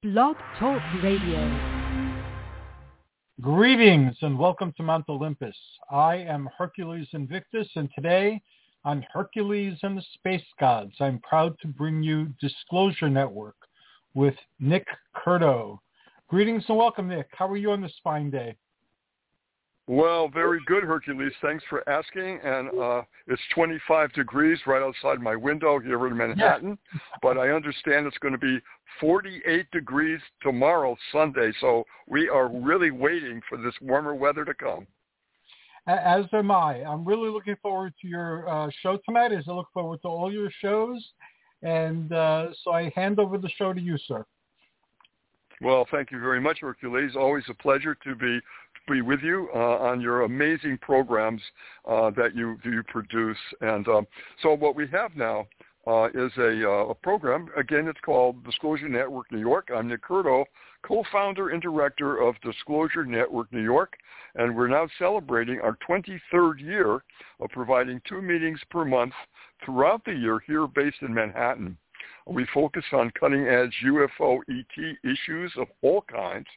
Blog Talk Radio. Greetings and welcome to Mount Olympus. I am Hercules Invictus, and today on Hercules and the Space Gods, I'm proud to bring you Disclosure Network with Nick Curto. Greetings and welcome, Nick. How are you on this fine day? Well, very good, Hercules. Thanks for asking. And it's 25 degrees right outside my window here in Manhattan. Yeah. But I understand it's going to be 48 degrees tomorrow, Sunday. So we are really waiting for this warmer weather to come. As am I. I'm really looking forward to your show tonight, as I look forward to all your shows. And so I hand over the show to you, sir. Well, thank you very much, Hercules. Always a pleasure to be with you on your amazing programs that you produce. And so what we have now is a program. Again, it's called Disclosure Network New York. I'm Nick Curto, co-founder and director of Disclosure Network New York, and we're now celebrating our 23rd year of providing 2 meetings per month throughout the year here based in Manhattan. We focus on cutting-edge UFO ET issues of all kinds,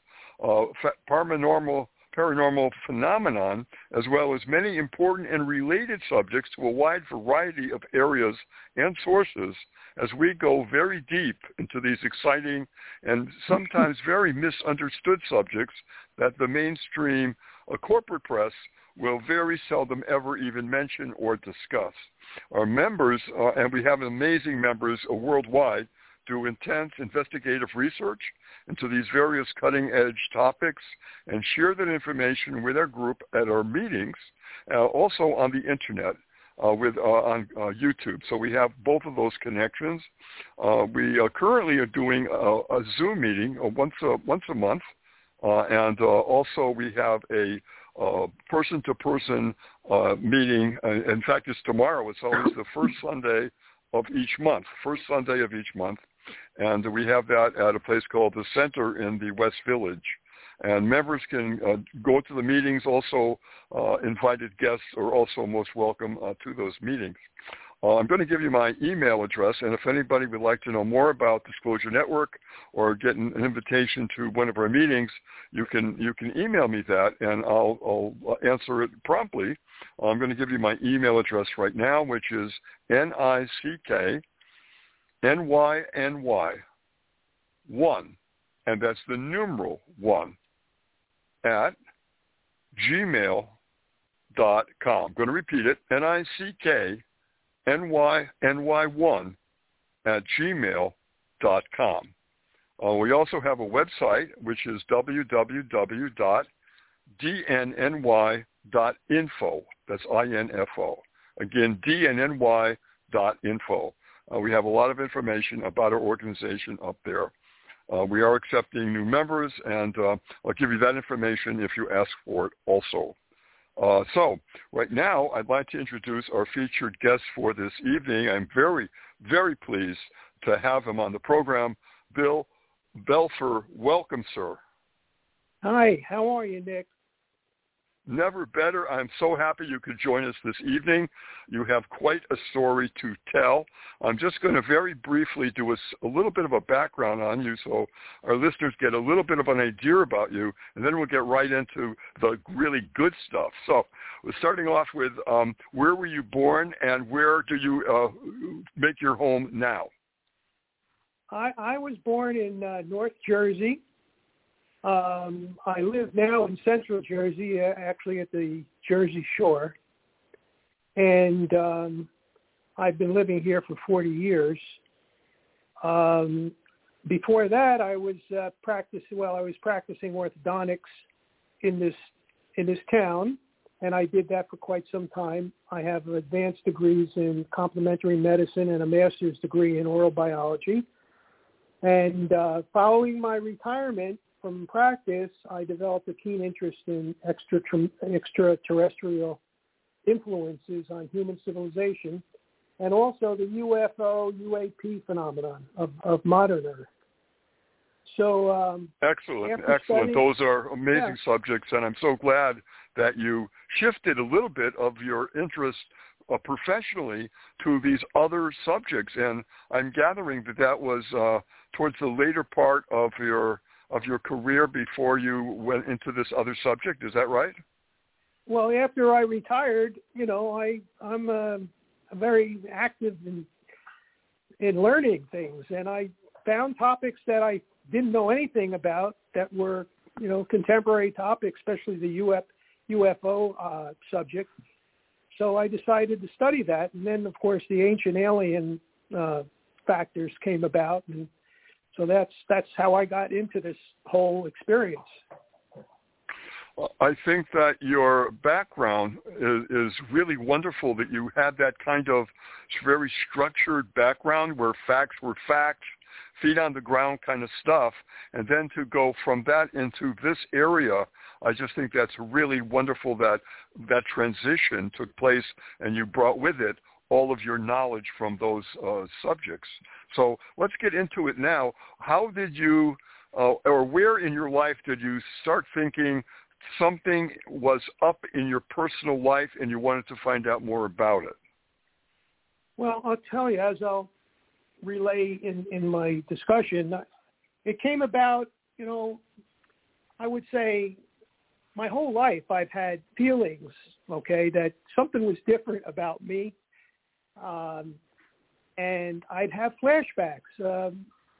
paranormal phenomenon, as well as many important and related subjects to a wide variety of areas and sources as we go very deep into these exciting and sometimes very misunderstood subjects that the mainstream corporate press will very seldom ever even mention or discuss. Our members, and we have amazing members worldwide, do intense investigative research into these various cutting-edge topics and share that information with our group at our meetings, also on the Internet, on YouTube. So we have both of those connections. We currently are doing a Zoom meeting once a month, and also we have a person-to-person meeting. In fact, it's tomorrow. It's always the first Sunday of each month. And we have that at a place called the Center in the West Village. And members can go to the meetings. Also, invited guests are also most welcome to those meetings. I'm going to give you my email address, and if anybody would like to know more about Disclosure Network or get an invitation to one of our meetings, you can email me that, and I'll answer it promptly. I'm going to give you my email address right now, which is NICKNYNY1, and that's the numeral 1, at gmail.com. I'm going to repeat it, NICKNYNY1 at gmail.com. We also have a website, which is www.dnny.info. That's INFO. Again, dnny.info. We have a lot of information about our organization up there. We are accepting new members, and I'll give you that information if you ask for it also. So right now, I'd like to introduce our featured guest for this evening. I'm very, very pleased to have him on the program. Bill Belfer, welcome, sir. Hi, how are you, Nick? Never better. I'm so happy you could join us this evening. You have quite a story to tell. I'm just going to very briefly do a little bit of a background on you so our listeners get a little bit of an idea about you, and then we'll get right into the really good stuff. So we're starting off with where were you born and where do you make your home now? I was born in North Jersey. I live now in Central Jersey, actually at the Jersey Shore, and I've been living here for 40 years. Before that, I was practicing orthodontics in this town, and I did that for quite some time. I have advanced degrees in complementary medicine and a master's degree in oral biology. And following my retirement from practice, I developed a keen interest in extraterrestrial influences on human civilization, and also the UFO, UAP phenomenon of modern Earth. So excellent. Those are amazing subjects, and I'm so glad that you shifted a little bit of your interest professionally to these other subjects. And I'm gathering that was towards the later part of your career before you went into this other subject. Is that right? Well, after I retired, I'm very active in learning things, and I found topics that I didn't know anything about that were, contemporary topics, especially the UFO subject. So I decided to study that, and then, of course, the ancient alien factors came about, and so that's how I got into this whole experience. I think that your background is really wonderful, that you had that kind of very structured background where facts were facts, feet on the ground kind of stuff, and then to go from that into this area, I just think that's really wonderful that that transition took place and you brought with it all of your knowledge from those subjects. So let's get into it now. How did you, or where in your life did you start thinking something was up in your personal life and you wanted to find out more about it? Well, I'll tell you, as I'll relay in my discussion, it came about, I would say my whole life I've had feelings, that something was different about me. And I'd have flashbacks,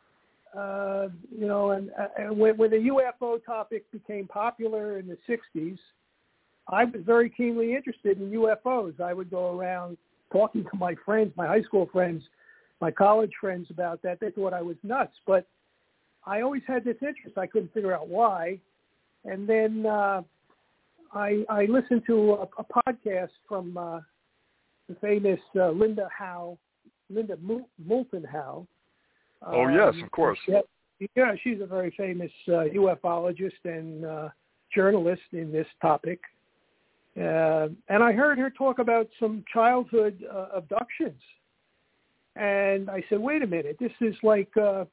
and when the UFO topic became popular in the 60s, I was very keenly interested in UFOs. I would go around talking to my friends, my high school friends, my college friends about that. They thought I was nuts, but I always had this interest. I couldn't figure out why. And then I listened to a podcast from the famous Linda Moulton Howe. Oh, yes, of course. Yeah, she's a very famous ufologist and journalist in this topic. And I heard her talk about some childhood abductions. And I said, wait a minute, this is like,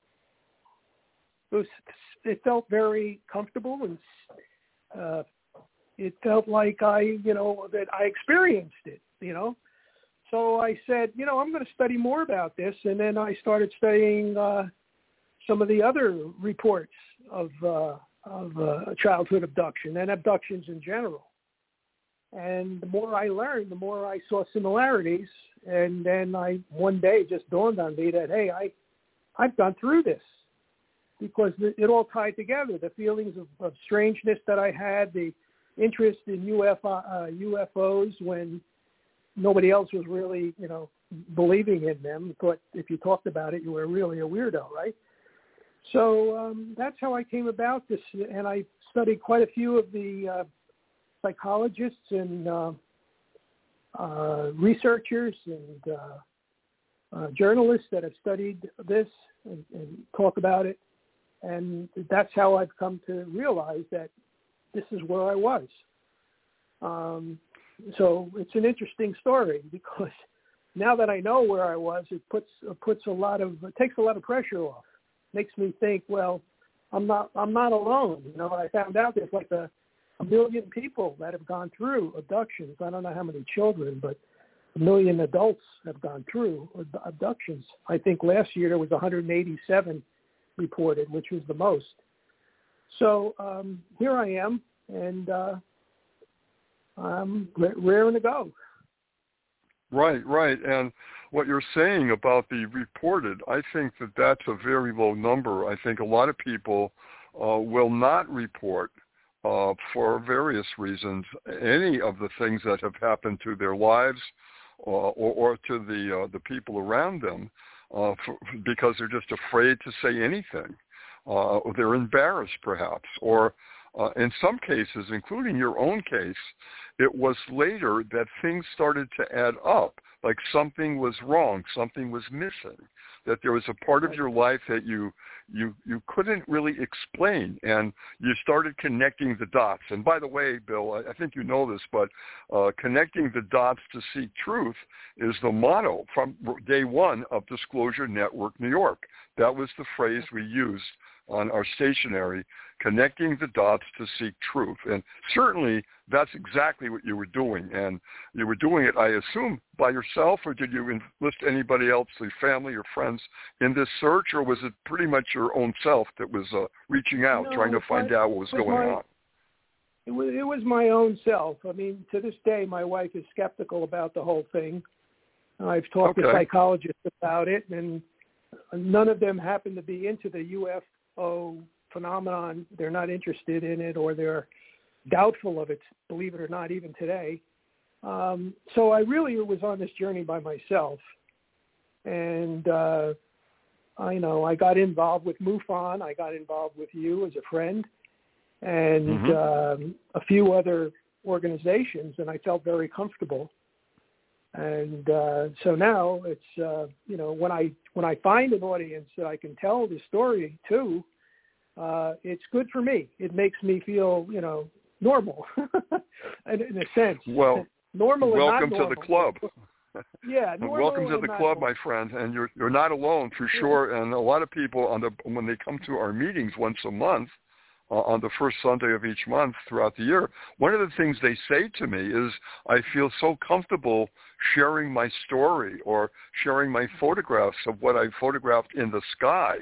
it felt very comfortable, and it felt like that I experienced it, So I said, I'm going to study more about this. And then I started studying some of the other reports of childhood abduction and abductions in general. And the more I learned, the more I saw similarities. And then one day it just dawned on me that, hey, I've gone through this, because it all tied together. The feelings of strangeness that I had, the interest in UFOs when nobody else was really, believing in them. But if you talked about it, you were really a weirdo, right? So that's how I came about this. And I studied quite a few of the psychologists and researchers and journalists that have studied this and talk about it. And that's how I've come to realize that this is where I was. So it's an interesting story, because now that I know where I was, it takes a lot of pressure off. Makes me think, well, I'm not alone. I found out there's like a million people that have gone through abductions. I don't know how many children, but 1 million adults have gone through abductions. I think last year there was 187 reported, which was the most. So here I am, and I'm raring to go. Right. And what you're saying about the reported, I think that's a very low number. I think a lot of people will not report for various reasons any of the things that have happened to their lives or to the people around them because they're just afraid to say anything. Or they're embarrassed, perhaps, or in some cases, including your own case, it was later that things started to add up, like something was wrong, something was missing, that there was a part of your life that you couldn't really explain, and you started connecting the dots. And by the way, Bill, I think you know this, but connecting the dots to seek truth is the motto from day one of Disclosure Network New York. That was the phrase we used on our stationery, connecting the dots to seek truth. And certainly that's exactly what you were doing. And you were doing it, I assume, by yourself, or did you enlist anybody else, your family or friends, in this search, or was it pretty much your own self that was reaching out, trying to find out what was going on? It was my own self. I mean, to this day, my wife is skeptical about the whole thing. I've talked to psychologists about it, and none of them happen to be into the UFO phenomenon. They're not interested in it, or they're doubtful of it, believe it or not, even today. So I really was on this journey by myself. And I got involved with MUFON. I got involved with you as a friend, and a few other organizations, and I felt very comfortable. And so now it's, when I find an audience that I can tell the story to, it's good for me. It makes me feel, normal in a sense. Well, normal welcome and not normal. to the club. Yeah, welcome to the club, my friend. And you're not alone for sure. And a lot of people when they come to our meetings once a month, on the first Sunday of each month throughout the year, one of the things they say to me is, I feel so comfortable sharing my story or sharing my photographs of what I photographed in the sky.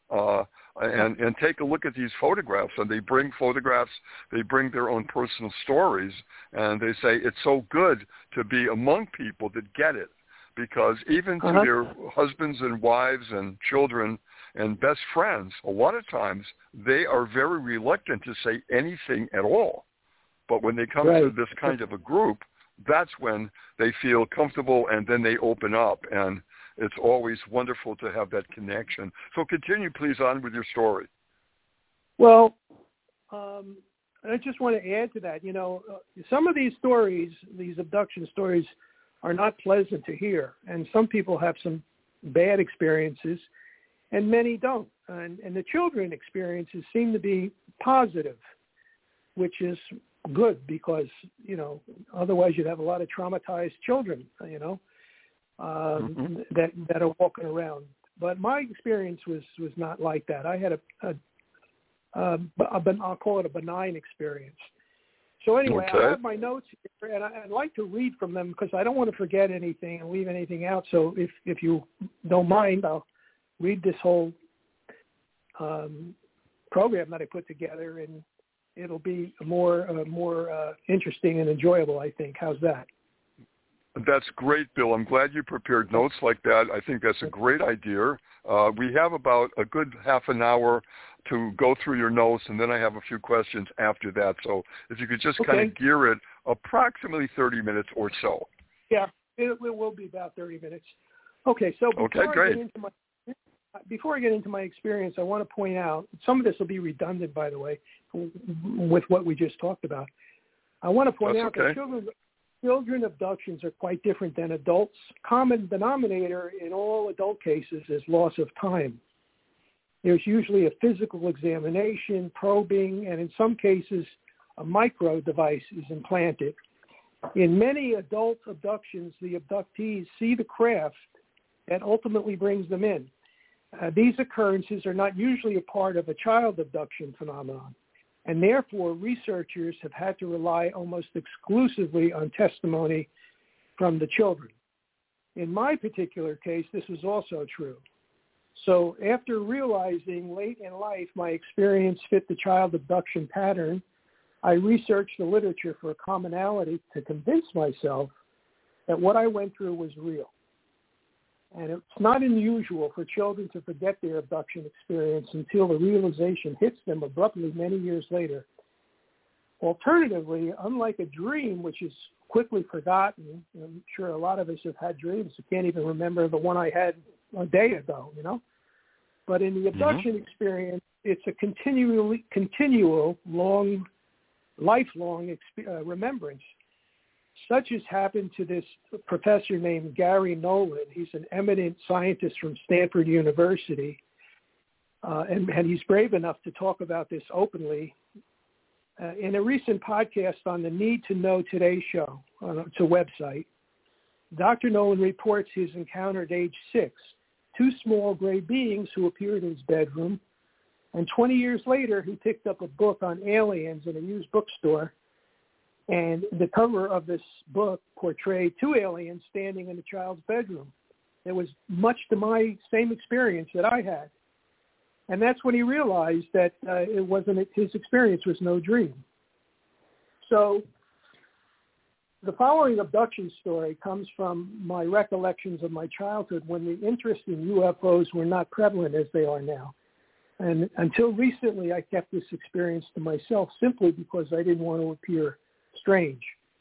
And take a look at these photographs. And they bring photographs, they bring their own personal stories, and they say it's so good to be among people that get it. Because even to their husbands and wives and children and best friends, a lot of times they are very reluctant to say anything at all. But when they come to this kind of a group, that's when they feel comfortable, and then they open up. And it's always wonderful to have that connection. So continue, please, on with your story. Well, I just want to add to that. Some of these stories, these abduction stories, are not pleasant to hear. And some people have some bad experiences, and many don't. And the children experiences seem to be positive, which is good because, otherwise you'd have a lot of traumatized children, that are walking around. But my experience was not like that. I had I'll call it a benign experience. So anyway, I have my notes here, and I'd like to read from them because I don't want to forget anything and leave anything out. So if you don't mind, I'll read this whole program that I put together, and it'll be more interesting and enjoyable, I think. How's that? That's great, Bill. I'm glad you prepared notes like that. I think that's a great idea. We have about a good half an hour to go through your notes, and then I have a few questions after that. So if you could just kind of gear it approximately 30 minutes or so. Yeah, it will be about 30 minutes. Okay, so before I get into my experience, I want to point out, some of this will be redundant, by the way, with what we just talked about. I want to point out that children abductions are quite different than adults. Common denominator in all adult cases is loss of time. There's usually a physical examination, probing, and in some cases, a micro device is implanted. In many adult abductions, the abductees see the craft that ultimately brings them in. These occurrences are not usually a part of a child abduction phenomenon, and therefore researchers have had to rely almost exclusively on testimony from the children. In my particular case, this is also true. So after realizing late in life my experience fit the child abduction pattern, I researched the literature for a commonality to convince myself that what I went through was real. And it's not unusual for children to forget their abduction experience until the realization hits them abruptly many years later. Alternatively, unlike a dream, which is quickly forgotten, I'm sure a lot of us have had dreams. I can't even remember the one I had a day ago, But in the abduction experience, it's a continual, lifelong remembrance. Such has happened to this professor named Gary Nolan. He's an eminent scientist from Stanford University, and he's brave enough to talk about this openly. In a recent podcast on the Need to Know Today show, it's a website, Dr. Nolan reports he's encountered age 6, 2 small gray beings who appeared in his bedroom And 20 years later, he picked up a book on aliens in a used bookstore, and the cover of this book portrayed two aliens standing in a child's bedroom. It was much to my same experience that I had. And that's when he realized that his experience was no dream. So the following abduction story comes from my recollections of my childhood when the interest in UFOs were not prevalent as they are now. And until recently, I kept this experience to myself simply because I didn't want to appear strange.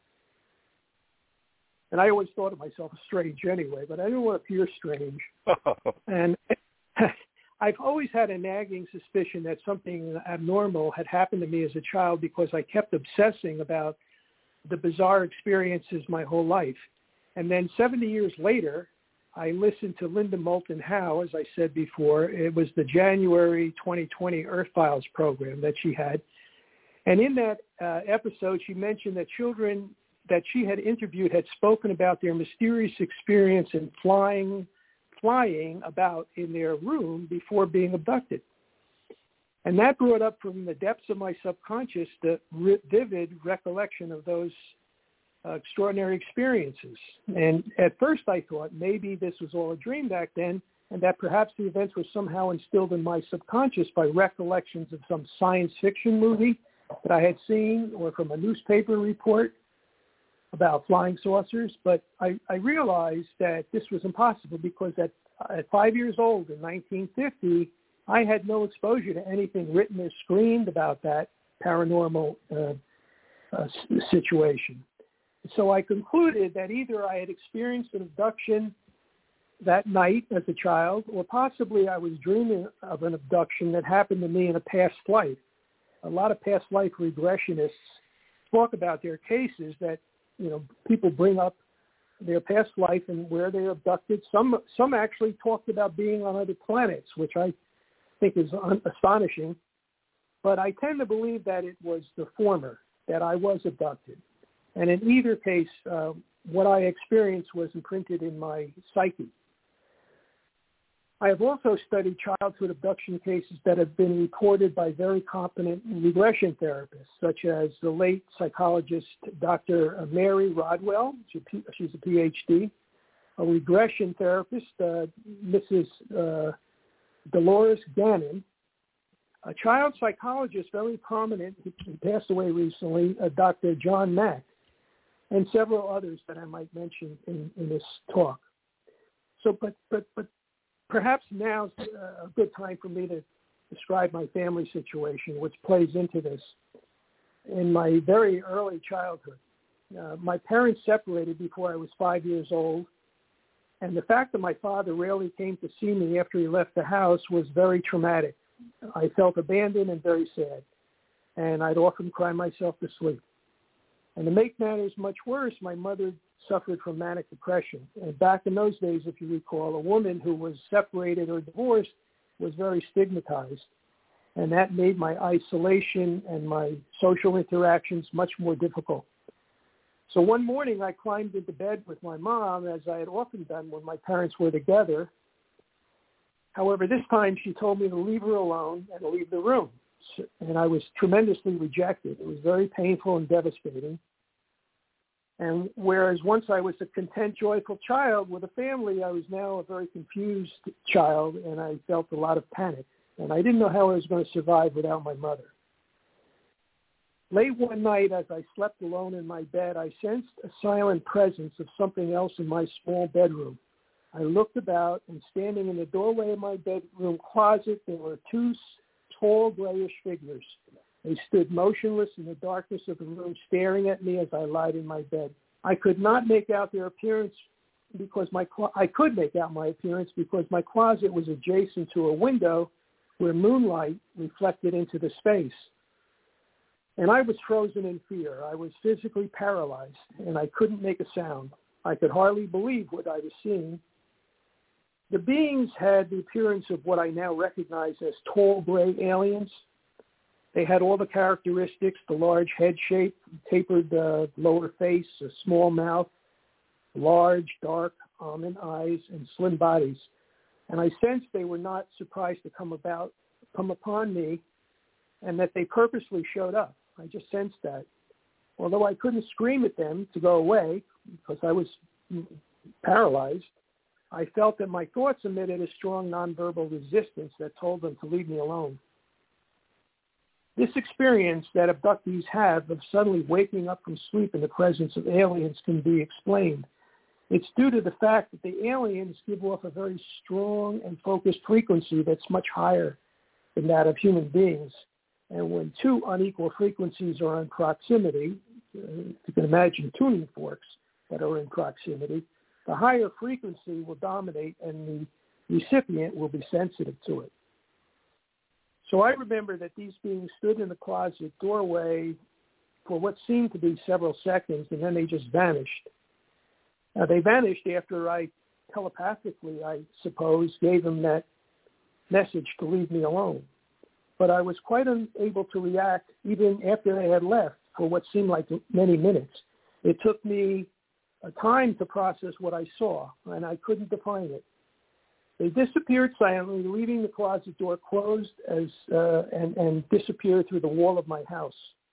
And I always thought of myself as strange anyway, but I didn't want to appear strange. And I've always had a nagging suspicion that something abnormal had happened to me as a child because I kept obsessing about the bizarre experiences my whole life. And then 70 years later, I listened to Linda Moulton Howe, as I said before. It was the January 2020 Earth Files program that she had. And in that episode, she mentioned that children that she had interviewed had spoken about their mysterious experience in flying about in their room before being abducted. And that brought up from the depths of my subconscious the vivid recollection of those extraordinary experiences. And at first I thought maybe this was all a dream back then, and that perhaps the events were somehow instilled in my subconscious by recollections of some science fiction movie that I had seen or from a newspaper report about flying saucers. But I realized that this was impossible because at 5 years old in 1950, I had no exposure to anything written or screened about that paranormal situation. So I concluded that either I had experienced an abduction that night as a child, or possibly I was dreaming of an abduction that happened to me in a past life. A lot of past life regressionists talk about their cases that, people bring up their past life and where they were abducted. Some actually talked about being on other planets, which I think is astonishing. But I tend to believe that it was the former, that I was abducted. And in either case, what I experienced was imprinted in my psyche. I have also studied childhood abduction cases that have been reported by very competent regression therapists, such as the late psychologist Dr. Mary Rodwell. She's a PhD. A regression therapist, Mrs. Dolores Gannon. A child psychologist, very prominent, who passed away recently, Dr. John Mack, and several others that I might mention in this talk. So, but perhaps now's a good time for me to describe my family situation, which plays into this. In my very early childhood, my parents separated before I was 5 years old, and the fact that my father rarely came to see me after he left the house was very traumatic. I felt abandoned and very sad, and I'd often cry myself to sleep. And to make matters much worse, my mother suffered from manic depression. And back in those days, if you recall, a woman who was separated or divorced was very stigmatized. And that made my isolation and my social interactions much more difficult. So one morning, I climbed into bed with my mom, as I had often done when my parents were together. However, this time she told me to leave her alone and to leave the room. And I was tremendously rejected. It was very painful and devastating. And whereas once I was a content, joyful child with a family, I was now a very confused child, and I felt a lot of panic. And I didn't know how I was going to survive without my mother. Late one night, as I slept alone in my bed, I sensed a silent presence of something else in my small bedroom. I looked about, and standing in the doorway of my bedroom closet, there were two tall, grayish figures. They stood motionless in the darkness of the room, staring at me as I lied in my bed. I could not make out their appearance because I could make out my appearance because my closet was adjacent to a window where moonlight reflected into the space. And I was frozen in fear. I was physically paralyzed, and I couldn't make a sound. I could hardly believe what I was seeing. The beings had the appearance of what I now recognize as tall gray aliens. They had all the characteristics: the large head shape, tapered lower face, a small mouth, large, dark almond eyes, and slim bodies. And I sensed they were not surprised to come about come upon me and that they purposely showed up. I just sensed that. Although I couldn't scream at them to go away because I was paralyzed, I felt that my thoughts emitted a strong nonverbal resistance that told them to leave me alone. This experience that abductees have of suddenly waking up from sleep in the presence of aliens can be explained. It's due to the fact that the aliens give off a very strong and focused frequency that's much higher than that of human beings. And when two unequal frequencies are in proximity, you can imagine tuning forks that are in proximity, the higher frequency will dominate and the recipient will be sensitive to it. So I remember that these beings stood in the closet doorway for what seemed to be several seconds, and then they just vanished. They vanished after I telepathically, I suppose, gave them that message to leave me alone. But I was quite unable to react even after they had left for what seemed like many minutes. It took me a time to process what I saw, and I couldn't define it. They disappeared silently, leaving the closet door closed and disappeared through the wall of my house.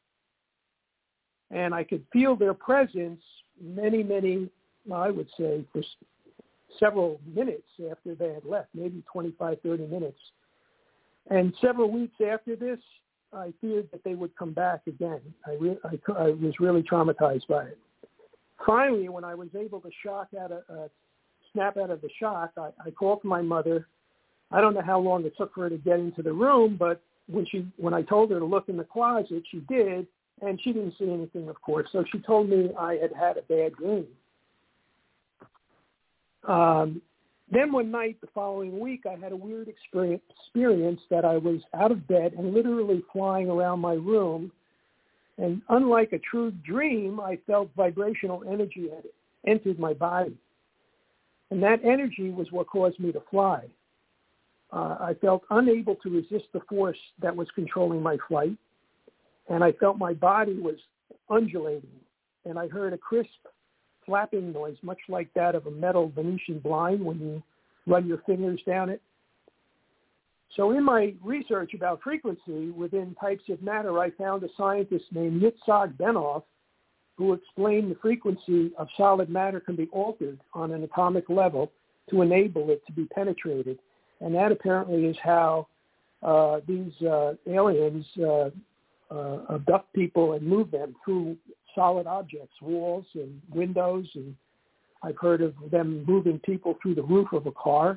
And I could feel their presence many, I would say, for several minutes after they had left, maybe 25, 30 minutes. And several weeks after this, I feared that they would come back again. I was really traumatized by it. Finally, when I was able to snap out of the shock, I called to my mother. I don't know how long it took for her to get into the room, but when I told her to look in the closet, she did, and she didn't see anything, of course. So she told me I had a bad dream. Then one night the following week, I had a weird experience that I was out of bed and literally flying around my room. And unlike a true dream, I felt vibrational energy had entered my body. And that energy was what caused me to fly. I felt unable to resist the force that was controlling my flight. And I felt my body was undulating. And I heard a crisp flapping noise, much like that of a metal Venetian blind when you run your fingers down it. So in my research about frequency within types of matter, I found a scientist named Yitzhak Benoff who explained the frequency of solid matter can be altered on an atomic level to enable it to be penetrated. And that apparently is how these aliens abduct people and move them through solid objects, walls and windows, and I've heard of them moving people through the roof of a car.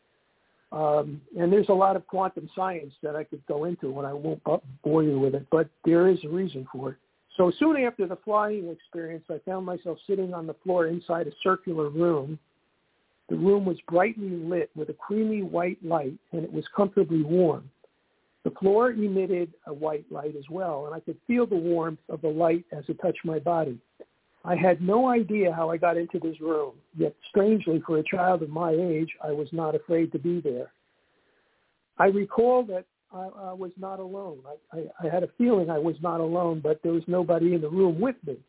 And there's a lot of quantum science that I could go into, and I won't bore you with it, but there is a reason for it. So soon after the flying experience, I found myself sitting on the floor inside a circular room. The room was brightly lit with a creamy white light, and it was comfortably warm. The floor emitted a white light as well, and I could feel the warmth of the light as it touched my body. I had no idea how I got into this room, yet strangely for a child of my age, I was not afraid to be there. I recall that I was not alone. I had a feeling I was not alone, but there was nobody in the room with me.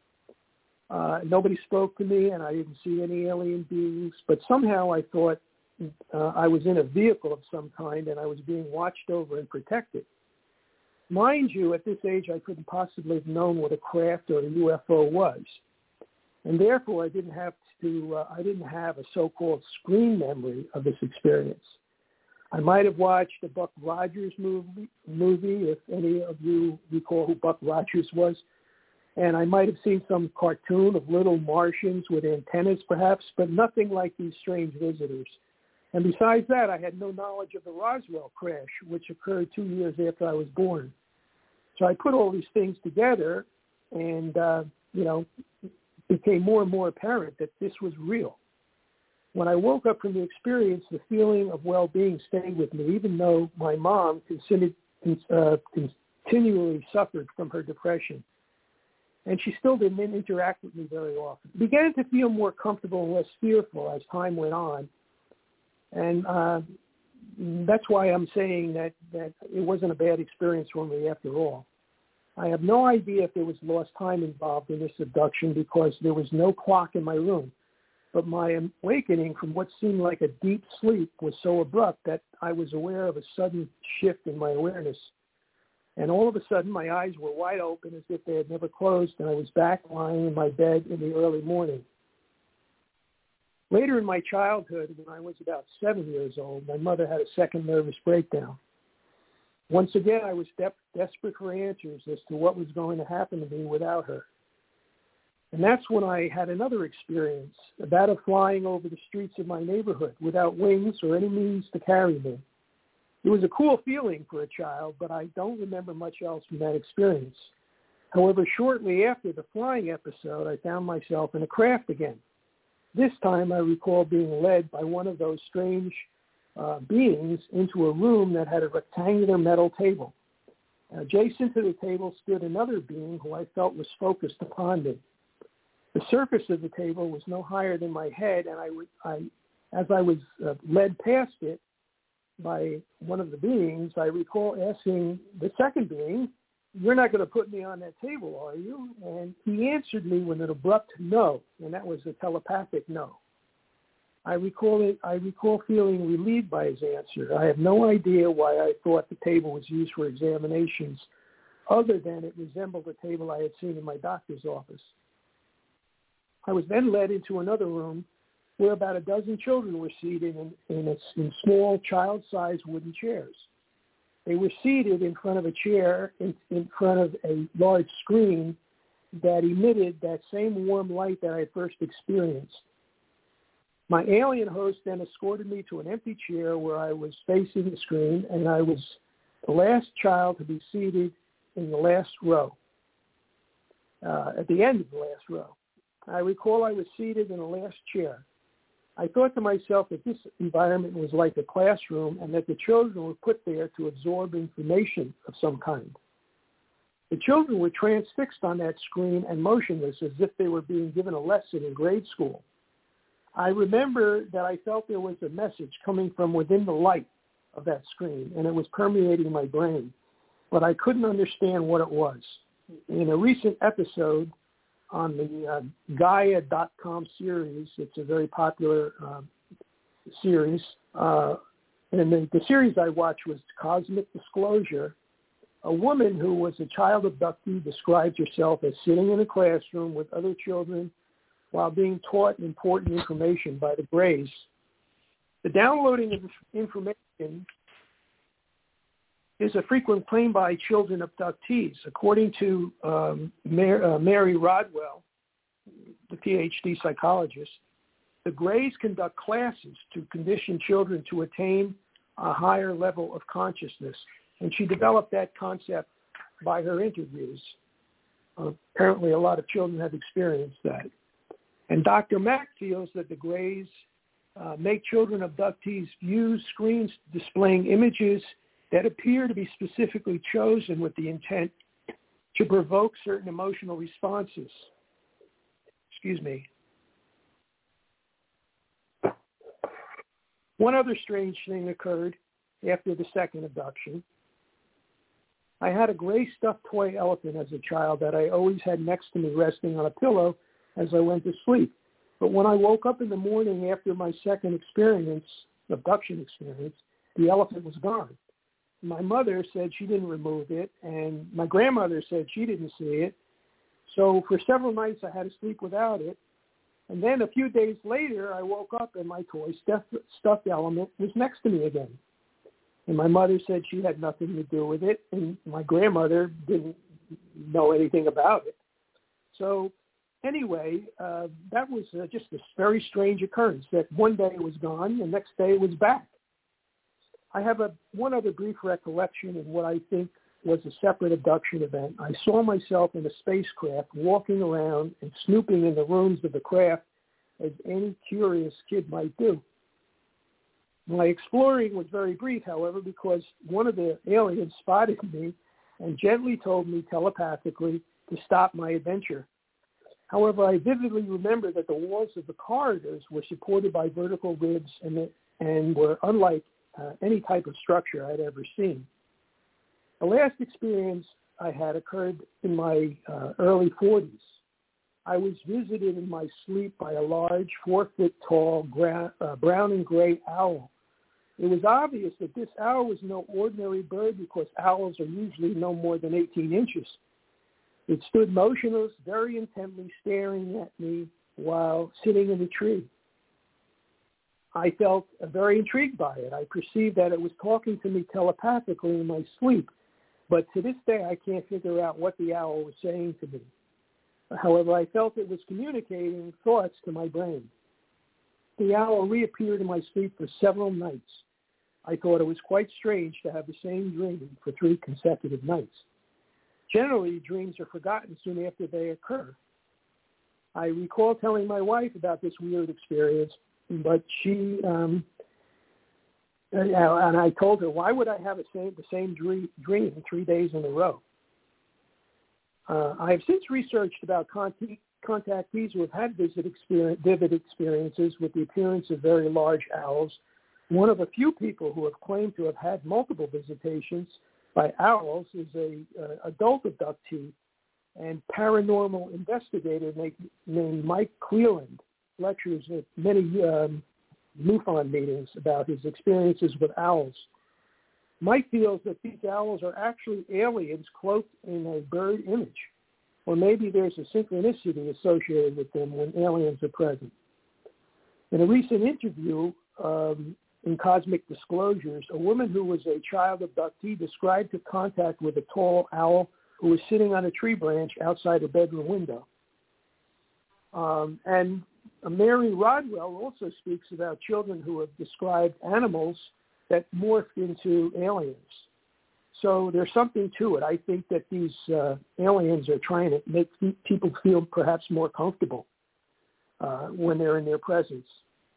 Nobody spoke to me, and I didn't see any alien beings, but somehow I thought I was in a vehicle of some kind, and I was being watched over and protected. Mind you, at this age, I couldn't possibly have known what a craft or a UFO was, and therefore I didn't have a so-called screen memory of this experience. I might have watched a Buck Rogers movie, if any of you recall who Buck Rogers was, and I might have seen some cartoon of little Martians with antennas, perhaps, but nothing like these strange visitors. And besides that, I had no knowledge of the Roswell crash, which occurred 2 years after I was born. So I put all these things together and, became more and more apparent that this was real. When I woke up from the experience, the feeling of well-being stayed with me, even though my mom continually suffered from her depression. And she still didn't interact with me very often. I began to feel more comfortable and less fearful as time went on. And that's why I'm saying that it wasn't a bad experience for me after all. I have no idea if there was lost time involved in this abduction because there was no clock in my room. but my awakening from what seemed like a deep sleep was so abrupt that I was aware of a sudden shift in my awareness. And all of a sudden, my eyes were wide open as if they had never closed, and I was back lying in my bed in the early morning. Later in my childhood, when I was about 7 years old, my mother had a second nervous breakdown. Once again, I was desperate for answers as to what was going to happen to me without her. And that's when I had another experience, that of flying over the streets of my neighborhood without wings or any means to carry me. It was a cool feeling for a child, but I don't remember much else from that experience. However, shortly after the flying episode, I found myself in a craft again. This time, I recall being led by one of those strange beings into a room that had a rectangular metal table. Adjacent to the table stood another being who I felt was focused upon me. The surface of the table was no higher than my head, and as I was led past it by one of the beings, I recall asking the second being, "You're not going to put me on that table, are you?" And he answered me with an abrupt no, and that was a telepathic no. I recall feeling relieved by his answer. I have no idea why I thought the table was used for examinations, other than it resembled a table I had seen in my doctor's office. I was then led into another room where about a dozen children were seated in small child-sized wooden chairs. They were seated in front of a chair in front of a large screen that emitted that same warm light that I first experienced. My alien host then escorted me to an empty chair where I was facing the screen, and I was the last child to be seated in the last row, at the end of the last row. I recall I was seated in the last chair. I thought to myself that this environment was like a classroom and that the children were put there to absorb information of some kind. The children were transfixed on that screen and motionless as if they were being given a lesson in grade school. I remember that I felt there was a message coming from within the light of that screen, and it was permeating my brain, but I couldn't understand what it was. In a recent episode on the Gaia.com series, it's a very popular series, and the series I watched was Cosmic Disclosure. A woman who was a child abductee described herself as sitting in a classroom with other children while being taught important information by the Greys. The downloading of information is a frequent claim by children abductees. According to Mary Rodwell, the PhD psychologist, the Greys conduct classes to condition children to attain a higher level of consciousness, and she developed that concept by her interviews. Apparently a lot of children have experienced that. And Dr. Mack feels that the Greys make children abductees use screens displaying images that appear to be specifically chosen with the intent to provoke certain emotional responses. Excuse me. One other strange thing occurred after the second abduction. I had a gray stuffed toy elephant as a child that I always had next to me resting on a pillow as I went to sleep. But when I woke up in the morning after my second abduction experience, the elephant was gone. My mother said she didn't remove it, and my grandmother said she didn't see it. So for several nights I had to sleep without it. And then a few days later, I woke up and my toy stuffed element was next to me again. And my mother said she had nothing to do with it, and my grandmother didn't know anything about it. So anyway, that was just a very strange occurrence, that one day it was gone, the next day it was back. I have one other brief recollection of what I think was a separate abduction event. I saw myself in a spacecraft walking around and snooping in the rooms of the craft as any curious kid might do. My exploring was very brief, however, because one of the aliens spotted me and gently told me telepathically to stop my adventure. However, I vividly remember that the walls of the corridors were supported by vertical ribs and were unlike any type of structure I'd ever seen. The last experience I had occurred in my early 40s. I was visited in my sleep by a large 4-foot-tall brown and gray owl. It was obvious that this owl was no ordinary bird because owls are usually no more than 18 inches. It stood motionless, very intently staring at me while sitting in the tree. I felt very intrigued by it. I perceived that it was talking to me telepathically in my sleep, but to this day I can't figure out what the owl was saying to me. However, I felt it was communicating thoughts to my brain. The owl reappeared in my sleep for several nights. I thought it was quite strange to have the same dream for 3 consecutive nights. Generally, dreams are forgotten soon after they occur. I recall telling my wife about this weird experience, but she, and I told her, why would I have the same dream 3 days in a row? I have since researched about contactees who have had vivid experiences with the appearance of very large owls. One of a few people who have claimed to have had multiple visitations by owls is an adult abductee and paranormal investigator named Mike Cleland. Lectures at many MUFON meetings about his experiences with owls. Mike feels that these owls are actually aliens cloaked in a bird image, or maybe there's a synchronicity associated with them when aliens are present. In a recent interview in Cosmic Disclosures, a woman who was a child abductee described her contact with a tall owl who was sitting on a tree branch outside her bedroom window. And Mary Rodwell also speaks about children who have described animals that morphed into aliens. So there's something to it. I think that these aliens are trying to make people feel perhaps more comfortable when they're in their presence.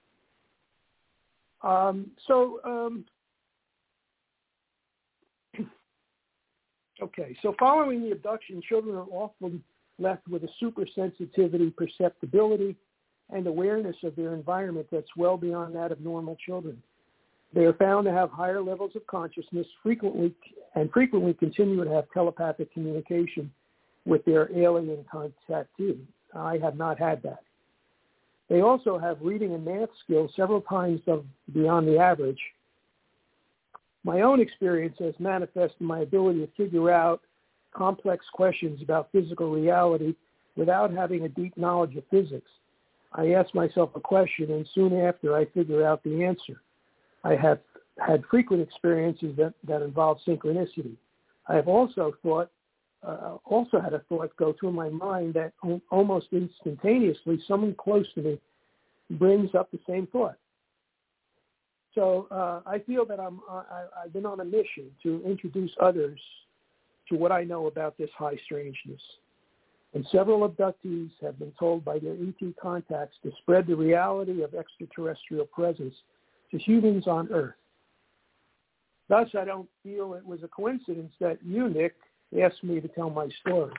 Okay, so following the abduction, children are often left with a supersensitivity, perceptibility, and awareness of their environment that's well beyond that of normal children. They are found to have higher levels of consciousness, frequently continue to have telepathic communication with their alien contactee. I have not had that. They also have reading and math skills several times beyond the average. My own experience has manifested my ability to figure out complex questions about physical reality without having a deep knowledge of physics. I ask myself a question, and soon after I figure out the answer. I have had frequent experiences that involve synchronicity. I have also had a thought go through my mind that almost instantaneously someone close to me brings up the same thought. So I feel that I've been on a mission to introduce others to what I know about this high strangeness. And several abductees have been told by their ET contacts to spread the reality of extraterrestrial presence to humans on Earth. Thus, I don't feel it was a coincidence that you, Nick, asked me to tell my story.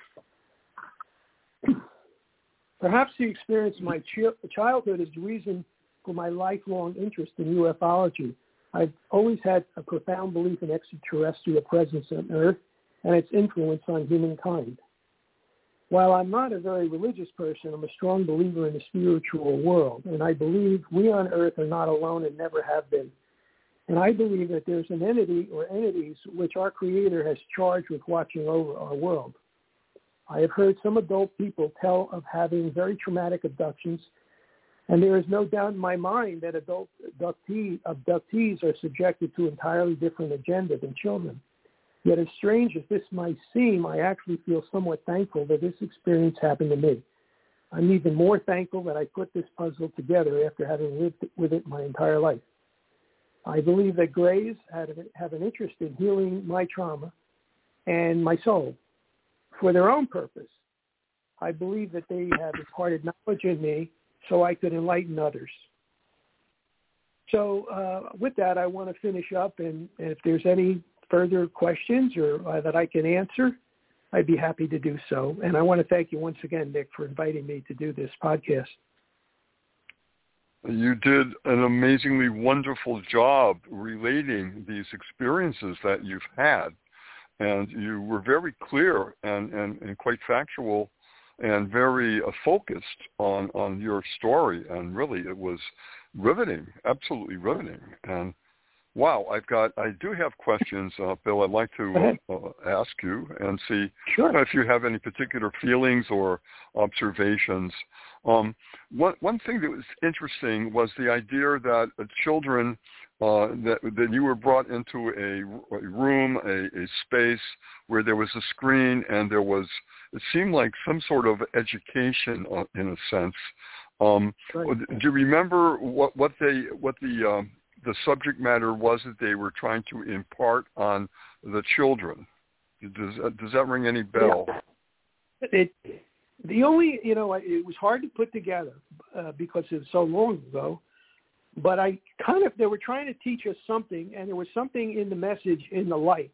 Perhaps the experience of my childhood is the reason for my lifelong interest in ufology. I've always had a profound belief in extraterrestrial presence on Earth and its influence on humankind. While I'm not a very religious person, I'm a strong believer in the spiritual world, and I believe we on Earth are not alone and never have been. And I believe that there's an entity or entities which our Creator has charged with watching over our world. I have heard some adult people tell of having very traumatic abductions, and there is no doubt in my mind that adult abductees are subjected to entirely different agenda than children. Yet as strange as this might seem, I actually feel somewhat thankful that this experience happened to me. I'm even more thankful that I put this puzzle together after having lived with it my entire life. I believe that Greys have an interest in healing my trauma and my soul for their own purpose. I believe that they have imparted knowledge in me so I could enlighten others. So with that, I want to finish up, and if there's any further questions or that I can answer, I'd be happy to do so. And I want to thank you once again, Nick, for inviting me to do this podcast. You did an amazingly wonderful job relating these experiences that you've had. And you were very clear and quite factual and very focused on your story, and really it was riveting, absolutely riveting. And wow, I do have questions, Bill. I'd like to ask you and see if you have any particular feelings or observations. One thing that was interesting was the idea that children, that you were brought into a room, a space where there was a screen, and there was, it seemed like some sort of education in a sense. Do you remember what the subject matter was that they were trying to impart on the children? Does that ring any bell? Yeah. The only, it was hard to put together because it was so long ago, but they were trying to teach us something, and there was something in the message in the light.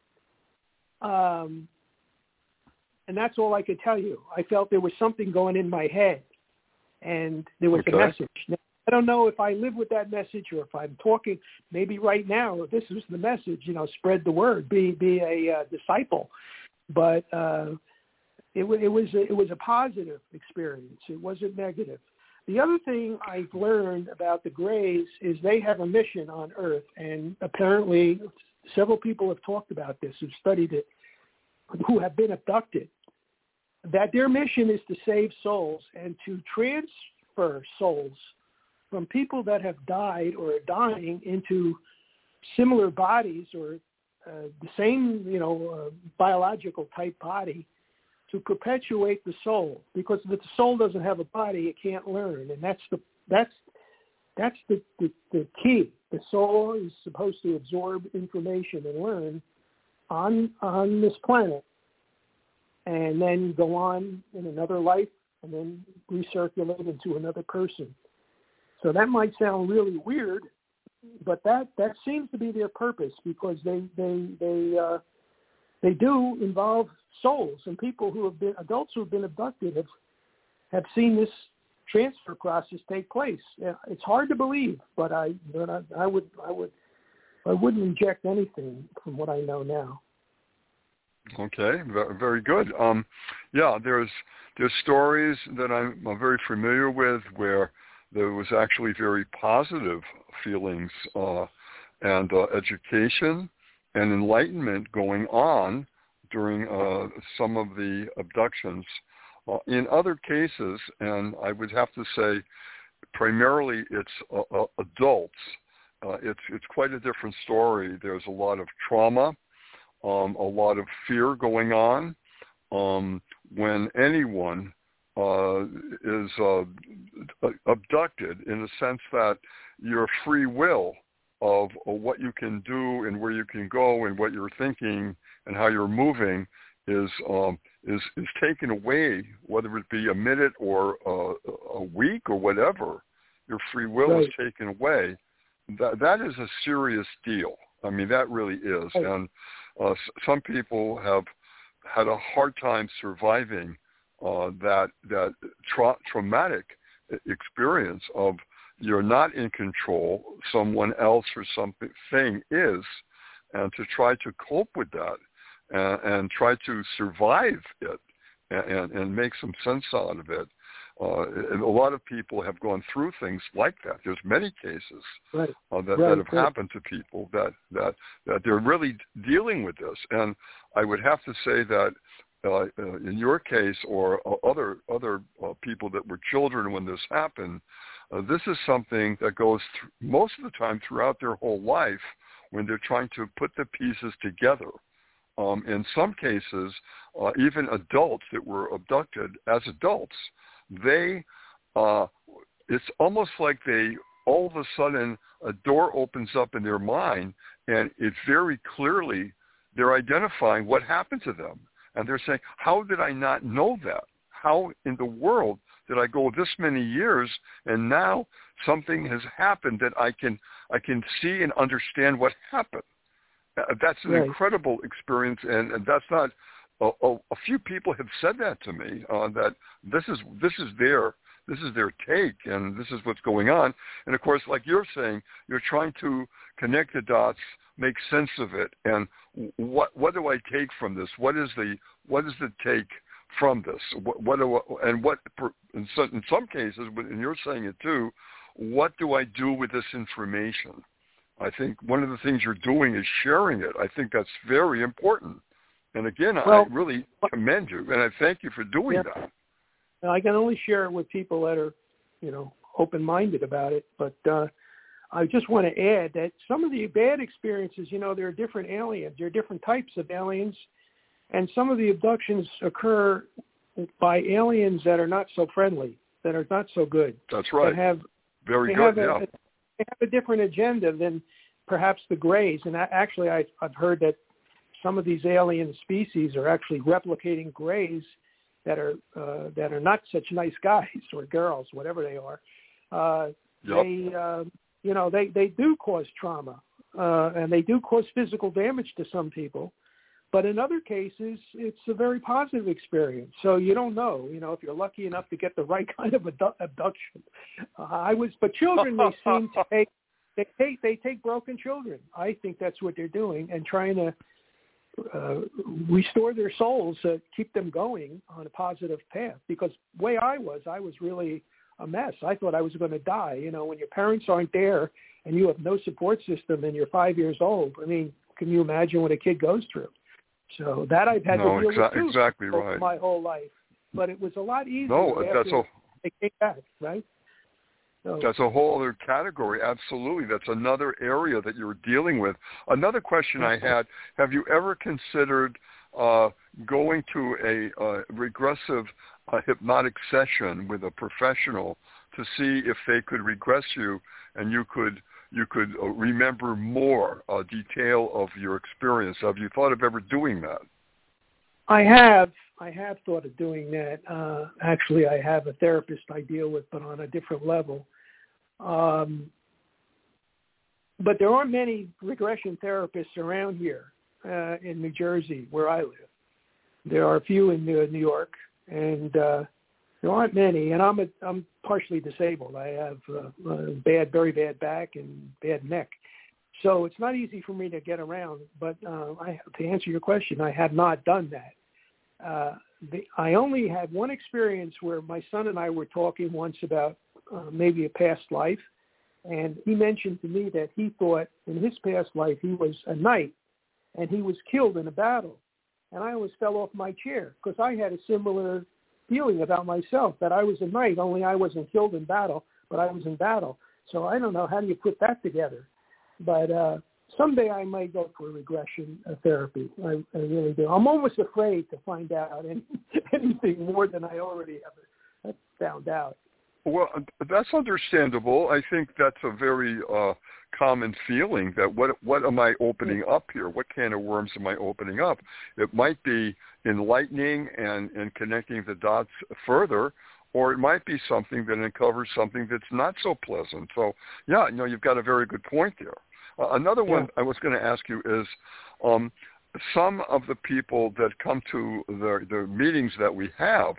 And that's all I could tell you. I felt there was something going in my head, and there was a message. Now, I don't know if I live with that message or if I'm talking, maybe right now, if this was the message, spread the word, be a disciple. But it was a positive experience. It wasn't negative. The other thing I've learned about the Greys is they have a mission on Earth, and apparently several people have talked about this, who've studied it, who have been abducted, that their mission is to save souls and to transfer souls from people that have died or are dying into similar bodies or the same, biological type body, to perpetuate the soul. Because if the soul doesn't have a body, it can't learn, and that's the key. The soul is supposed to absorb information and learn on this planet, and then go on in another life, and then recirculate into another person. So that might sound really weird, but that seems to be their purpose, because they do involve souls, and people who have been adults who have been abducted have seen this transfer process take place. It's hard to believe, but I wouldn't inject anything from what I know now. Okay, very good. There's stories that I'm very familiar with where there was actually very positive feelings and education and enlightenment going on during some of the abductions. In other cases, and I would have to say primarily it's adults, it's quite a different story. There's a lot of trauma, a lot of fear going on. When anyone is abducted, in the sense that your free will of what you can do and where you can go and what you're thinking and how you're moving is taken away, whether it be a minute or a week or whatever. Your free will is taken away. That is a serious deal. I mean, that really is. And some people have had a hard time surviving that traumatic experience of you're not in control, someone else or something is, and to try to cope with that and try to survive it and make some sense out of it. And a lot of people have gone through things like that. There's many cases that have happened to people that they're really dealing with this. And I would have to say that in your case or other people that were children when this happened, this is something that goes most of the time throughout their whole life when they're trying to put the pieces together. In some cases, even adults that were abducted as adults, it's almost like all of a sudden a door opens up in their mind, and it's very clearly they're identifying what happened to them. And they're saying, how did I not know that? How in the world did I go this many years and now something has happened that I can see and understand what happened? That's an incredible experience, and that's not a few people have said that to me, that this is their take, and this is what's going on. And of course, like you're saying, you're trying to connect the dots, make sense of it, and what do I take from this? What is the take from this? In some cases, and you're saying it too, what do I do with this information? I think one of the things you're doing is sharing it. I think that's very important. And again, I really commend you, and I thank you for doing that. Now, I can only share it with people that are, open-minded about it. But I just want to add that some of the bad experiences, there are different aliens. There are different types of aliens. And some of the abductions occur by aliens that are not so friendly, that are not so good. That's right. They have a different agenda than perhaps the Greys. And actually, I've heard that some of these alien species are actually replicating Greys that are not such nice guys or girls, whatever they are. They do cause trauma, and they do cause physical damage to some people. But in other cases, it's a very positive experience. So you don't know, if you're lucky enough to get the right kind of abduction. But children, they seem to take broken children. I think that's what they're doing, and trying to restore their souls, keep them going on a positive path. Because the way I was really a mess. I thought I was going to die. When your parents aren't there and you have no support system and you're 5 years old, I mean, can you imagine what a kid goes through? So that I've had to deal with too, exactly right. My whole life. But it was a lot easier after they came back, right? So, that's a whole other category. Absolutely. That's another area that you're dealing with. Another question I had, have you ever considered going to a regressive hypnotic session with a professional to see if they could regress you and you could remember more detail of your experience? Have you thought of ever doing that? I have thought of doing that. Actually, I have a therapist I deal with, but on a different level. But there aren't many regression therapists around here in New Jersey, where I live. There are a few in New York, and there aren't many. And I'm partially disabled. I have very bad back and bad neck, so it's not easy for me to get around. But to answer your question, I have not done that. I only had one experience where my son and I were talking once about maybe a past life, and he mentioned to me that he thought in his past life he was a knight and he was killed in a battle. And I always fell off my chair because I had a similar feeling about myself, that I was a knight, only I wasn't killed in battle, but I was in battle. So I don't know, how do you put that together? But someday I might go for regression therapy. I really do. I'm almost afraid to find out anything more than I already have found out. Well, that's understandable. I think that's a very common feeling, that what am I opening up here? What can of worms am I opening up? It might be enlightening and connecting the dots further, or it might be something that uncovers something that's not so pleasant. So, yeah, you've got a very good point there. Another one I was going to ask you is some of the people that come to the meetings that we have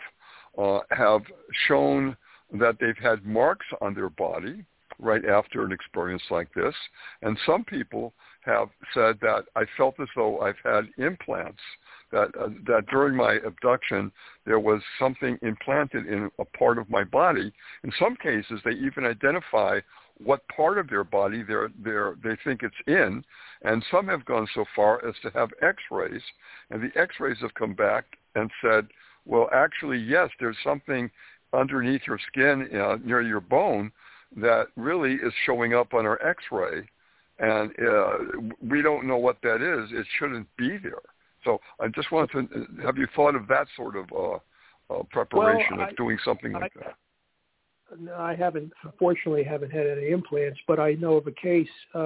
shown that they've had marks on their body right after an experience like this. And some people have said that I felt as though I've had implants, that during my abduction there was something implanted in a part of my body. In some cases, they even identify what part of their body they think it's in, and some have gone so far as to have X-rays, and the X-rays have come back and said, well, actually, yes, there's something underneath your skin near your bone that really is showing up on our X-ray, and we don't know what that is. It shouldn't be there. So I just wanted to, have you thought of that sort of preparation of doing something like that? No, I haven't. Fortunately, haven't had any implants, but I know of a case.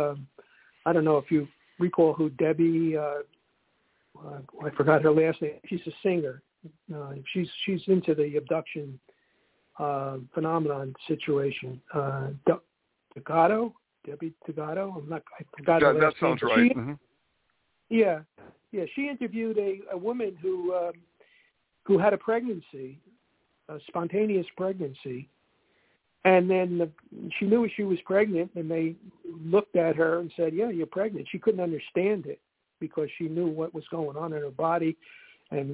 I don't know if you recall who Debbie. I forgot her last name. She's a singer. She's into the abduction phenomenon situation. Debbie Tagato. I forgot her last name. That sounds right. Yeah. She interviewed a woman who had a pregnancy, a spontaneous pregnancy. And then she knew she was pregnant, and they looked at her and said, yeah, you're pregnant. She couldn't understand it because she knew what was going on in her body. And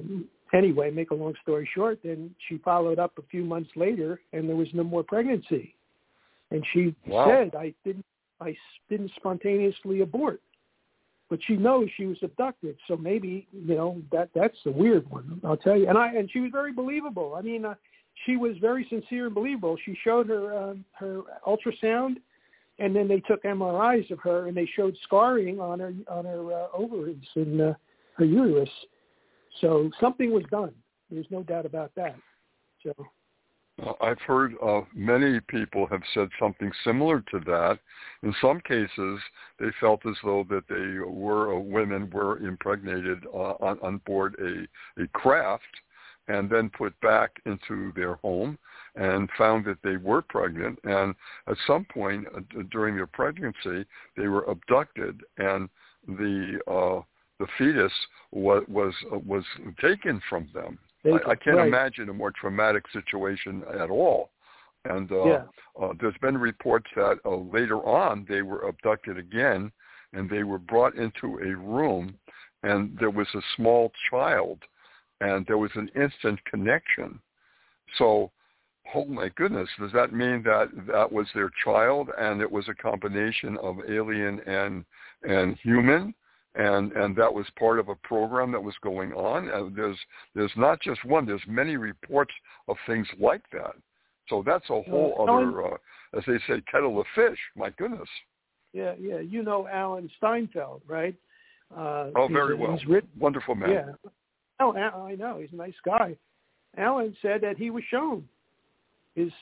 anyway, make a long story short, then she followed up a few months later, and there was no more pregnancy. And she said, I didn't spontaneously abort. But she knows she was abducted, so maybe, that's a weird one, I'll tell you. And she was very believable. I mean, she was very sincere and believable. She showed her ultrasound, and then they took MRIs of her, and they showed scarring on her ovaries and her uterus. So something was done. There's no doubt about that. So I've heard many people have said something similar to that. In some cases, they felt as though that women were impregnated on board a craft and then put back into their home and found that they were pregnant. And at some point during their pregnancy, they were abducted, and the fetus was taken from them. I can't imagine a more traumatic situation at all. And there's been reports that later on they were abducted again, and they were brought into a room, and there was a small child, and there was an instant connection. So, oh my goodness, does that mean that was their child, and it was a combination of alien and human? And that was part of a program that was going on. There's not just one. There's many reports of things like that. So that's a whole other, as they say, kettle of fish. My goodness. Yeah. You know Alan Steinfeld, right? Very well. Wonderful man. Yeah. Oh, I know. He's a nice guy. Alan said that he was shown his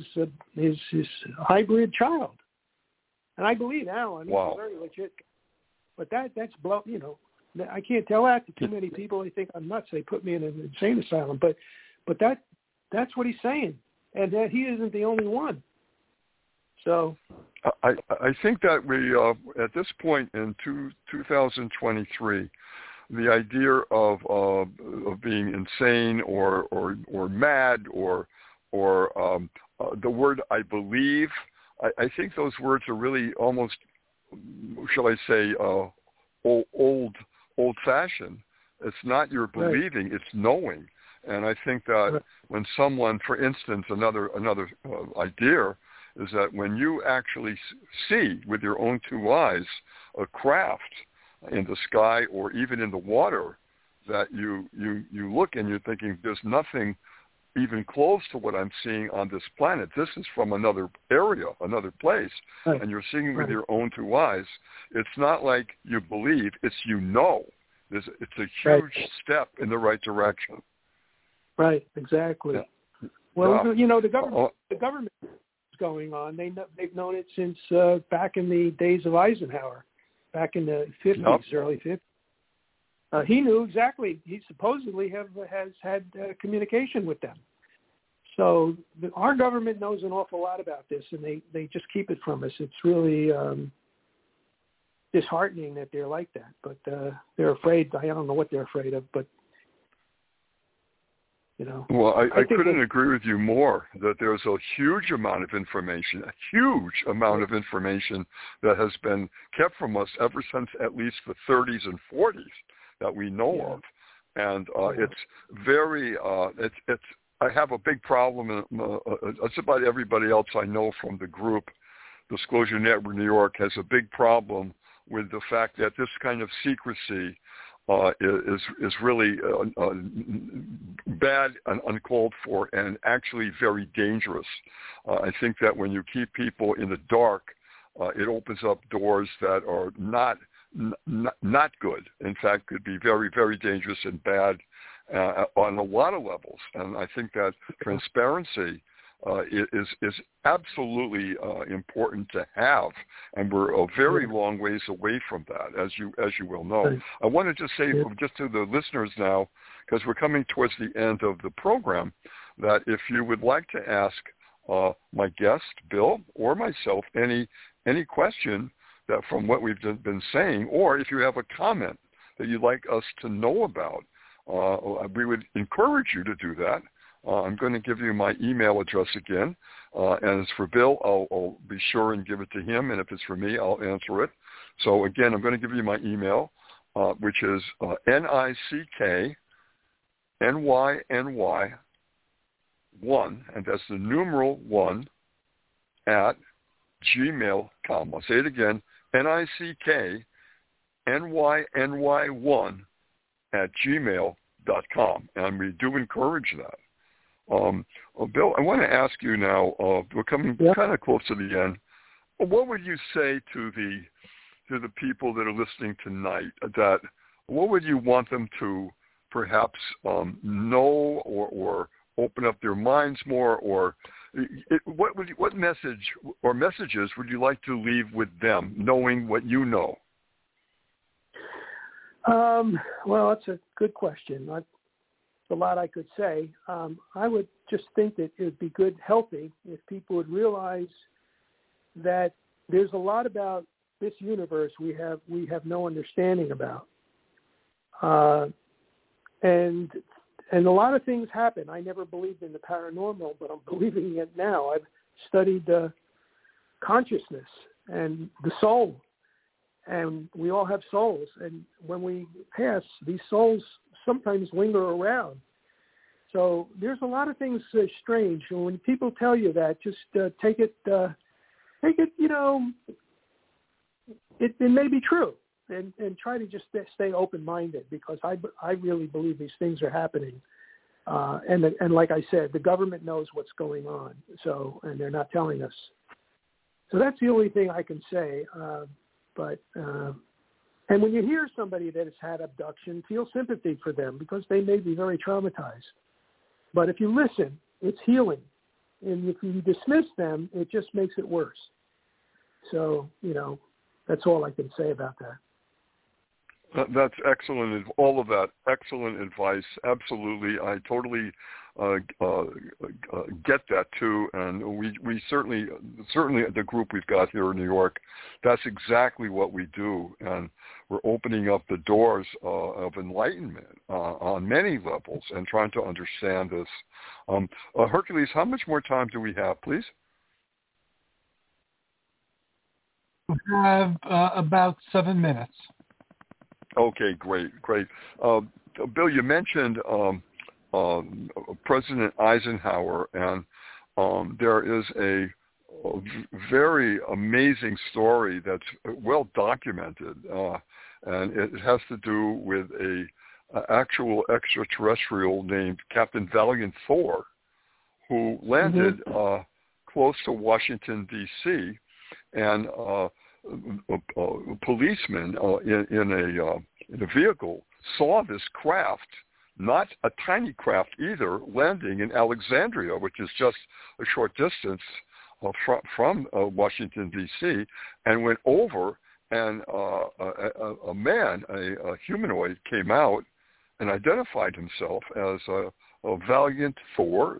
hybrid child, and I believe Alan. Wow. He's very legit. But that's I can't tell that to too many people. They think I'm nuts. They put me in an insane asylum. But that's what he's saying, and that he isn't the only one. So I think that we at this point in 2023, the idea of being insane or mad or the word I believe, I think those words are really almost, shall I say, old-fashioned. It's not your believing; it's knowing. And I think that when someone, for instance, another idea is that when you actually see with your own two eyes a craft in the sky or even in the water, that you look and you're thinking, there's nothing even close to what I'm seeing on this planet. This is from another area, another place, and you're seeing with your own two eyes. It's not like you believe, it's It's a huge step in the right direction. Right, exactly. Yeah. Well, the government is going on. They've known it since back in the days of Eisenhower, back in the 50s, early 50s. He knew exactly. He supposedly has had communication with them. So our government knows an awful lot about this, and they just keep it from us. It's really disheartening that they're like that. But they're afraid. I don't know what they're afraid of, but Well, I couldn't agree with you more that there's a huge amount of information, that has been kept from us ever since at least the 30s and 40s that we know of. And it's very, I have a big problem. It's about everybody else I know from the group, Disclosure Network New York, has a big problem with the fact that this kind of secrecy is really bad and uncalled for, and actually very dangerous. I think that when you keep people in the dark, it opens up doors that are not good. In fact, could be very, very dangerous and bad on a lot of levels. And I think that transparency is absolutely important to have, and we're a very long ways away from that, as you well know. I want to just say, just to the listeners now, because we're coming towards the end of the program, that if you would like to ask my guest, Bill, or myself, any question that from what we've been saying, or if you have a comment that you'd like us to know about, we would encourage you to do that. I'm going to give you my email address again, and as for Bill, I'll be sure and give it to him, and if it's for me, I'll answer it. So again, I'm going to give you my email, which is NYNY1, and that's the numeral 1, at gmail.com. I'll say it again, NICKNYNY1 at gmail.com. And we do encourage that. Bill, I want to ask you now, we're coming kind of close to the end. What would you say to the people that are listening tonight? What would you want them to perhaps know or open up their minds more, or what message or messages would you like to leave with them, knowing what you know? Well, that's a good question. That's a lot I could say. I would just think that it would be good, healthy, if people would realize that there's a lot about this universe we have no understanding about, and a lot of things happen. I never believed in the paranormal, but I'm believing it now. I've studied consciousness and the soul, and we all have souls. And when we pass, these souls sometimes linger around. So there's a lot of things strange. And when people tell you that, just take it. It may be true, and try to just stay open-minded, because I really believe these things are happening. And like I said, the government knows what's going on, and they're not telling us. So that's the only thing I can say. And when you hear somebody that has had abduction, feel sympathy for them, because they may be very traumatized. But if you listen, it's healing. And if you dismiss them, it just makes it worse. So, that's all I can say about that. That's excellent. All of that, excellent advice. Absolutely. I totally get that too. And we certainly the group we've got here in New York, that's exactly what we do. And we're opening up the doors of enlightenment on many levels and trying to understand this. Hercules, how much more time do we have, please? We have about 7 minutes. Okay, great. Bill, you mentioned President Eisenhower, and there is a very amazing story that's well documented, and it has to do with a actual extraterrestrial named Captain Valiant Thor, who landed close to Washington, D.C., and a policeman in a vehicle saw this craft, not a tiny craft either, landing in Alexandria, which is just a short distance from Washington, D.C., and went over, and a man, a humanoid, came out and identified himself as a Valiant Thor,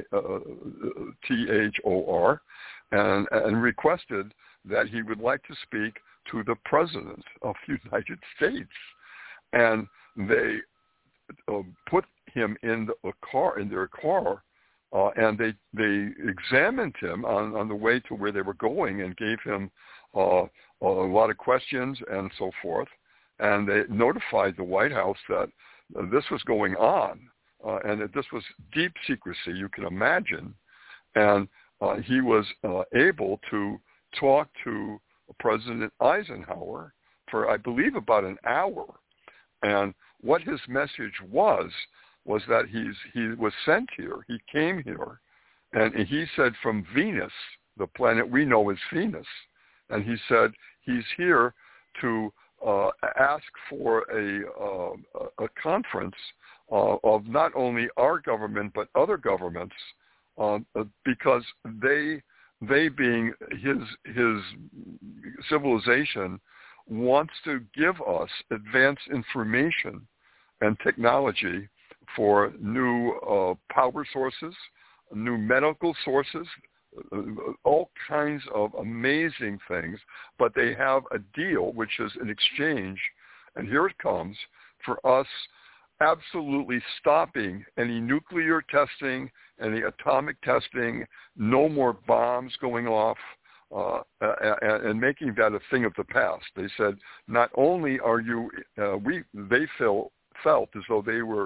Thor, and requested that he would like to speak to the President of the United States. And they put him in their car, and they examined him on the way to where they were going, and gave him a lot of questions and so forth. And they notified the White House that this was going on, and that this was deep secrecy, you can imagine. And he was able to talk to President Eisenhower for, I believe, about an hour. And what his message was that he was sent here. He came here, and he said from Venus, the planet we know as Venus, and he said he's here to ask for a conference of not only our government but other governments, because they being his civilization wants to give us advanced information and technology for new power sources, new medical sources, all kinds of amazing things. But they have a deal, which is an exchange, and here it comes, for us absolutely stopping any nuclear testing, any atomic testing, no more bombs going off, and making that a thing of the past. They said not only are you, they felt as though they were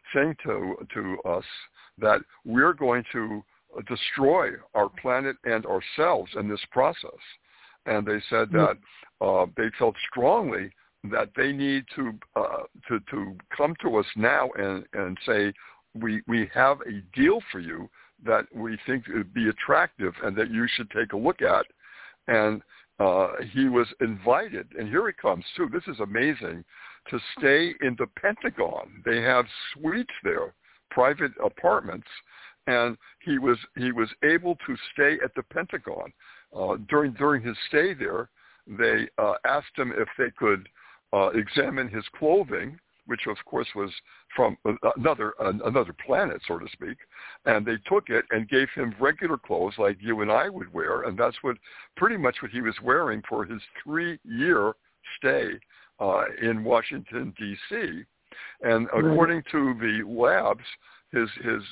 saying to us that we're going to destroy our planet and ourselves in this process. And they said that they felt strongly that they need to come to us now and say, we have a deal for you that we think would be attractive and that you should take a look at. And he was invited, and here he comes too, this is amazing, to stay in the Pentagon. They have suites there, private apartments, and he was able to stay at the Pentagon. During his stay there, they asked him if they could examine his clothing, which of course was from another planet, so to speak, and they took it and gave him regular clothes like you and I would wear, and that's pretty much what he was wearing for his 3-year stay in Washington, D.C. And according to the labs, his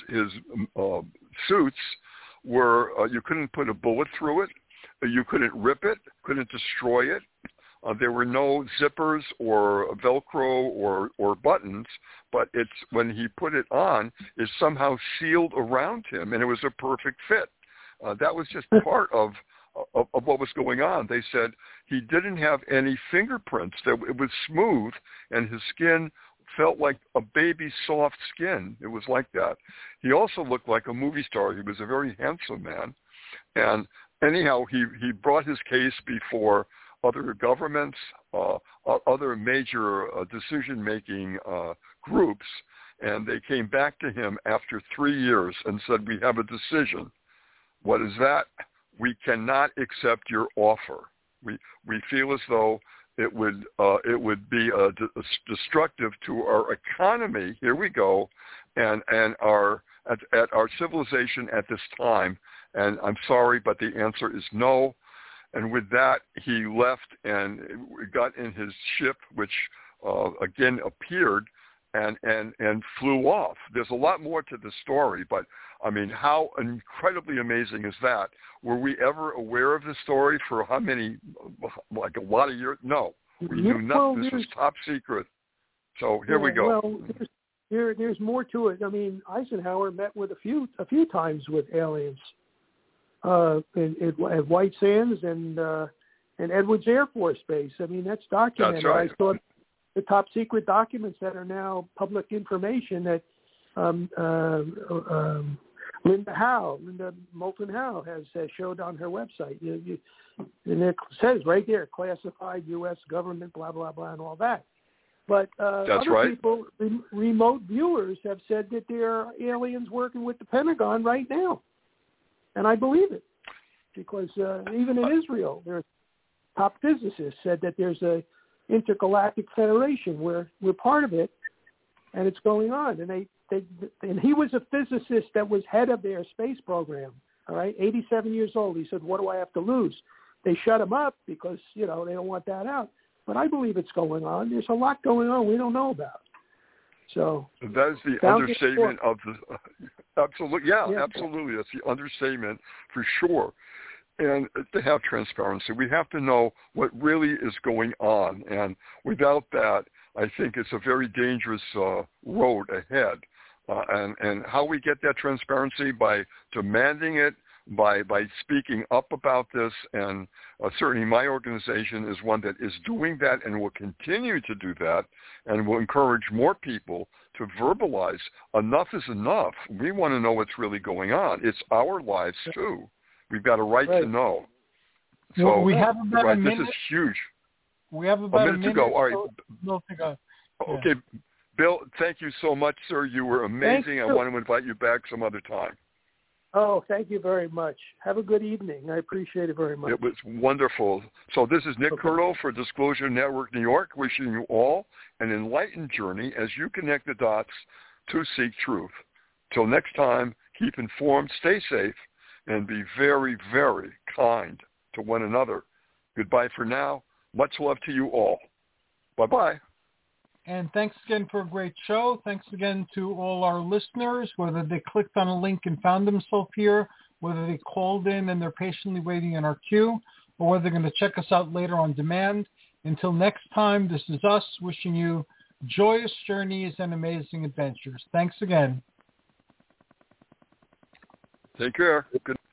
suits were you couldn't put a bullet through it, you couldn't rip it, couldn't destroy it. There were no zippers or Velcro or buttons, but it's when he put it on, it somehow sealed around him, and it was a perfect fit. That was just part of what was going on. They said he didn't have any fingerprints. That it was smooth, and his skin felt like a baby soft skin. It was like that. He also looked like a movie star. He was a very handsome man. And anyhow, he brought his case before other governments, other major decision-making groups, and they came back to him after 3 years and said, we have a decision. What is that? We cannot accept your offer. We feel as though it would be destructive to our economy. Here we go, and our civilization at this time. And I'm sorry, but the answer is no. And with that, he left and got in his ship, which again appeared and flew off. There's a lot more to the story, but I mean, how incredibly amazing is that? Were we ever aware of the story for how many, like a lot of years? No, we knew nothing. This was top secret. So here we go. Well, there's more to it. I mean, Eisenhower met with a few times with aliens. At White Sands and Edwards Air Force Base. I mean, that's documented. That's right. I saw the top secret documents that are now public information that Linda Moulton Howe has showed on her website. And it says right there, classified U.S. government, blah, blah, blah, and all that. But other people, remote viewers, have said that there are aliens working with the Pentagon right now. And I believe it, because even in Israel, their top physicists said that there's a intergalactic federation where we're part of it, and it's going on. And he was a physicist that was head of their space program. All right, 87 years old. He said, "What do I have to lose?" They shut him up because they don't want that out. But I believe it's going on. There's a lot going on we don't know about. So that is the understatement of the absolutely, absolutely. That's the understatement for sure. And to have transparency, we have to know what really is going on. And without that, I think it's a very dangerous road ahead. And how we get that transparency? By demanding it, by speaking up about this, and certainly my organization is one that is doing that and will continue to do that, and will encourage more people to verbalize enough is enough. We want to know what's really going on. It's our lives too. We've got a right to know. So well, we have about a minute. This is huge. We have about a minute to go. All right. To go. Yeah. Okay, Bill, thank you so much, sir. You were amazing. I want to invite you back some other time. Oh, thank you very much. Have a good evening. I appreciate it very much. It was wonderful. So this is Nick Curto for Disclosure Network New York, wishing you all an enlightened journey as you connect the dots to seek truth. Till next time, keep informed, stay safe, and be very, very kind to one another. Goodbye for now. Much love to you all. Bye-bye. And thanks again for a great show. Thanks again to all our listeners, whether they clicked on a link and found themselves here, whether they called in and they're patiently waiting in our queue, or whether they're going to check us out later on demand. Until next time, this is us wishing you joyous journeys and amazing adventures. Thanks again. Take care. Good